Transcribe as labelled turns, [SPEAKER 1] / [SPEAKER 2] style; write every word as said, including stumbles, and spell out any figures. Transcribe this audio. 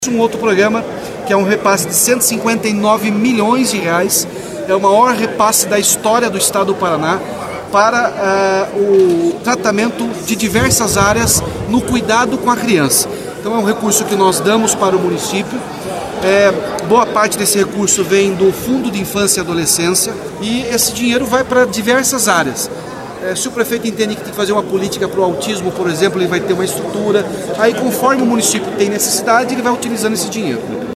[SPEAKER 1] Um outro programa que é um repasse de cento e cinquenta e nove milhões de reais, é o maior repasse da história do estado do Paraná para uh, o tratamento de diversas áreas no cuidado com a criança. Então é um recurso que nós damos para o município. É, boa parte desse recurso vem do Fundo de Infância e Adolescência e esse dinheiro vai para diversas áreas. É, se o prefeito entende que tem que fazer uma política para o autismo, por exemplo, ele vai ter uma estrutura. Aí, conforme o município tem necessidade, ele vai utilizando esse dinheiro.